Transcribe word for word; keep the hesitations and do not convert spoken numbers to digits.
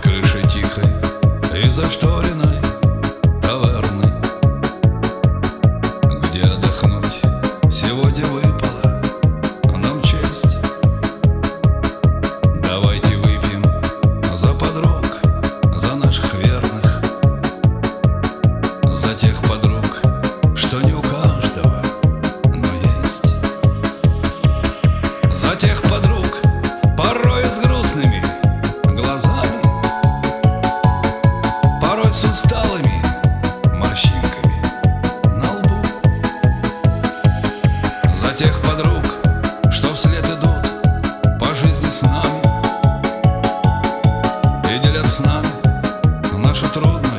крышей тихой и зашторенной таверны, где отдохнуть сегодня выпала нам честь. Давайте выпьем за подруг, за наших верных, за тех подруг, что не у каждого, но есть. За тех подруг, порой с грустными глазами, порой с усталыми морщинками на лбу. За тех подруг, что вслед идут по жизни с нами и делят с нами наше трудное